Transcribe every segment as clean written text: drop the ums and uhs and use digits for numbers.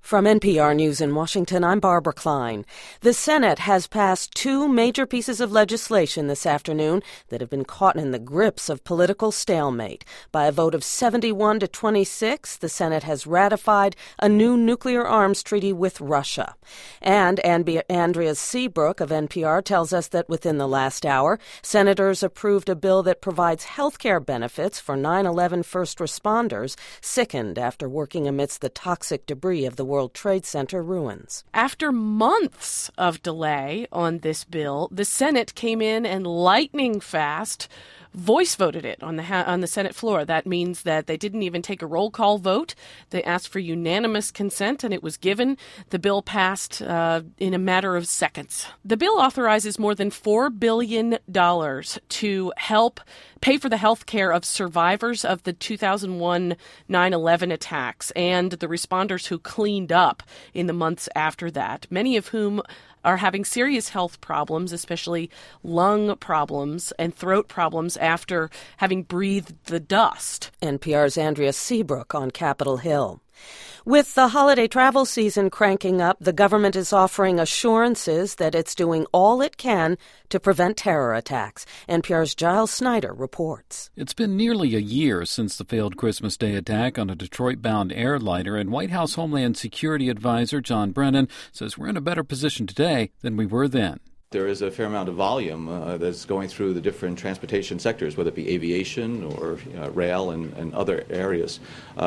From NPR News in Washington, I'm Barbara Klein. The Senate has passed two major pieces of legislation this afternoon that have been caught in the grips of political stalemate. By a vote of 71 to 26, the Senate has ratified a new nuclear arms treaty with Russia. And Andrea Seabrook of NPR tells us that within the last hour, senators approved a bill that provides health care benefits for 9/11 first responders sickened after working amidst the toxic debris of the World Trade Center ruins. After months of delay on this bill, the Senate came in and lightning fast voice voted it on the Senate floor. That means that they didn't even take a roll call vote. They asked for unanimous consent, and it was given. The bill passed in a matter of seconds. The bill authorizes more than $4 billion to help pay for the health care of survivors of the 2001 9/11 attacks and the responders who cleaned up in the months after that, many of whom are having serious health problems, especially lung problems and throat problems after having breathed the dust. NPR's Andrea Seabrook on Capitol Hill. With the holiday travel season cranking up, the government is offering assurances that it's doing all it can to prevent terror attacks. NPR's Giles Snyder reports. It's been nearly a year since the failed Christmas Day attack on a Detroit-bound airliner, and White House Homeland Security Advisor John Brennan says we're in a better position today than we were then. There is a fair amount of volume that's going through the different transportation sectors, whether it be aviation or rail and other areas.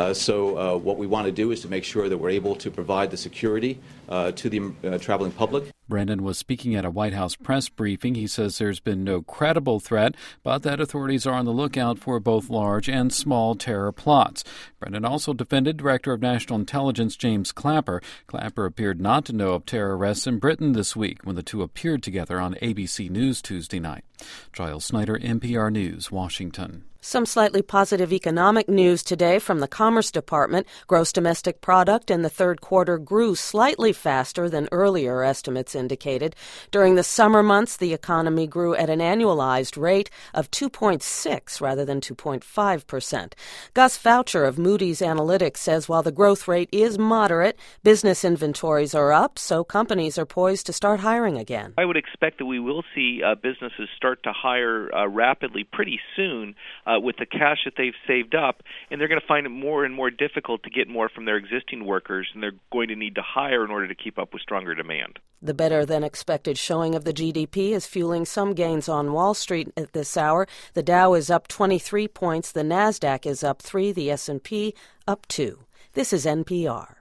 So what we want to do is to make sure that we're able to provide the security to the traveling public. Brennan was speaking at a White House press briefing. He says there's been no credible threat, but that authorities are on the lookout for both large and small terror plots. Brennan also defended Director of National Intelligence James Clapper. Clapper appeared not to know of terror arrests in Britain this week when the two appeared together on ABC News Tuesday night. Giles Snyder, NPR News, Washington. Some slightly positive economic news today from the Commerce Department. Gross domestic product in the third quarter grew slightly faster than earlier estimates indicated. During the summer months, the economy grew at an annualized rate of 2.6 rather than 2.5%. Gus Voucher of Moody's Analytics says while the growth rate is moderate, business inventories are up, so companies are poised to start hiring again. I would expect that we will see businesses start to hire rapidly pretty soon with the cash that they've saved up, and they're going to find it more and more difficult to get more from their existing workers, and they're going to need to hire in order to keep up with stronger demand. The better-than-expected showing of the GDP is fueling some gains on Wall Street at this hour. The Dow is up 23 points, the Nasdaq is up 3, the S&P up 2. This is NPR.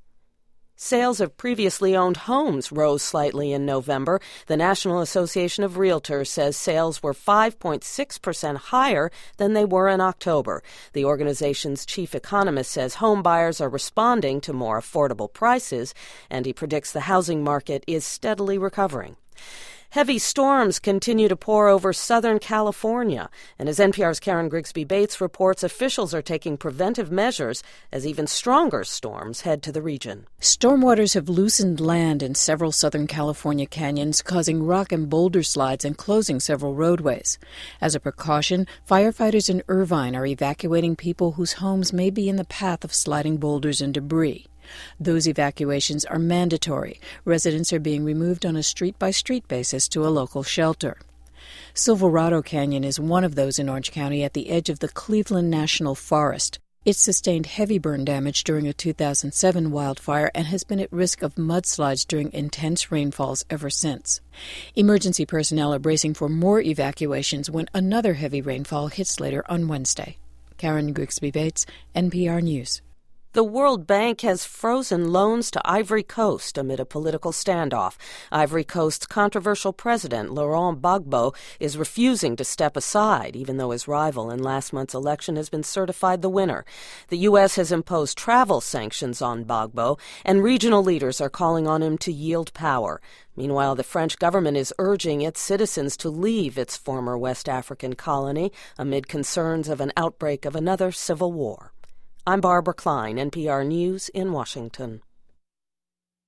Sales of previously owned homes rose slightly in November. The National Association of Realtors says sales were 5.6% higher than they were in October. The organization's chief economist says home buyers are responding to more affordable prices, and he predicts the housing market is steadily recovering. Heavy storms continue to pour over Southern California, and as NPR's Karen Grigsby Bates reports, officials are taking preventive measures as even stronger storms head to the region. Stormwaters have loosened land in several Southern California canyons, causing rock and boulder slides and closing several roadways. As a precaution, firefighters in Irvine are evacuating people whose homes may be in the path of sliding boulders and debris. Those evacuations are mandatory. Residents are being removed on a street-by-street basis to a local shelter. Silverado Canyon is one of those in Orange County at the edge of the Cleveland National Forest. It sustained heavy burn damage during a 2007 wildfire and has been at risk of mudslides during intense rainfalls ever since. Emergency personnel are bracing for more evacuations when another heavy rainfall hits later on Wednesday. Karen Grigsby Bates, NPR News. The World Bank has frozen loans to Ivory Coast amid a political standoff. Ivory Coast's controversial president, Laurent Gbagbo, is refusing to step aside, even though his rival in last month's election has been certified the winner. The U.S. has imposed travel sanctions on Gbagbo, and regional leaders are calling on him to yield power. Meanwhile, the French government is urging its citizens to leave its former West African colony amid concerns of an outbreak of another civil war. I'm Barbara Klein, NPR News in Washington.